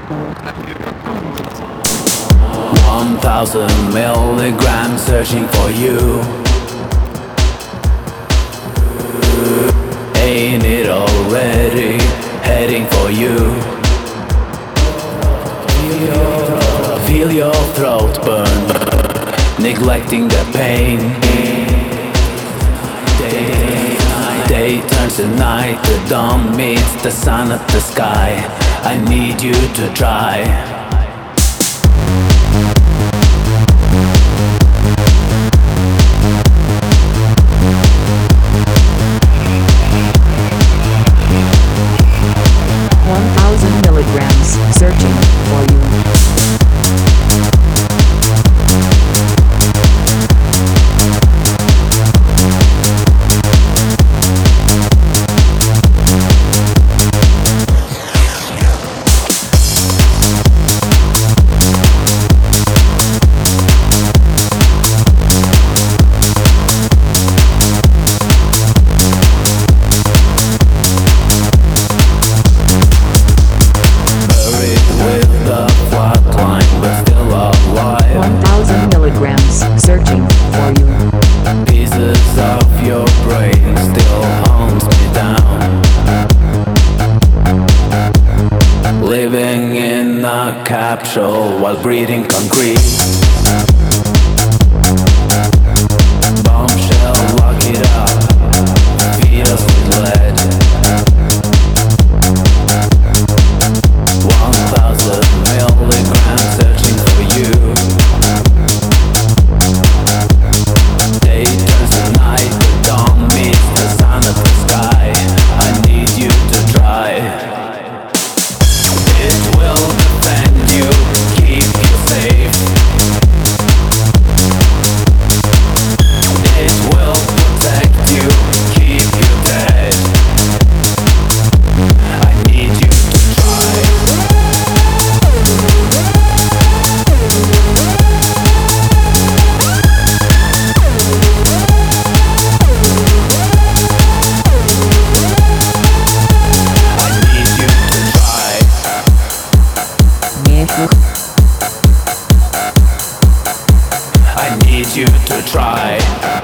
1,000 milligrams searching for you. Ain't it already heading for you? Feel your throat burn, neglecting the pain. Day turns to night, the dawn meets the sun at the sky. I need you to try. 1,000 milligrams, searching for you. Searching for you. Pieces of your brain still haunts me down. Living in a capsule while breathing concrete. Bombshell, lock it up. Feed us with lead. 1,000 milligrams searching for you. I need you to try.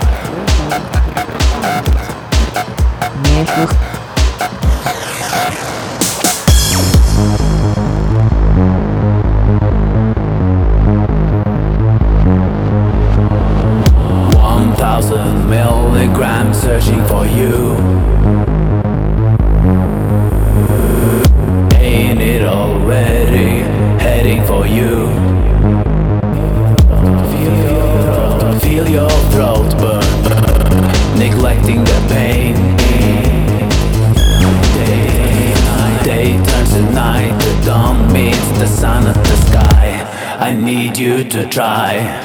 1,000 milligrams searching for you. Ain't it already heading for you? Feel your throat burn, neglecting the pain. Day turns to night, the dawn meets the sun at the sky. I need you to try.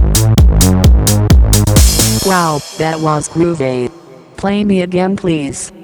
Wow, that was groovy. Play me again please.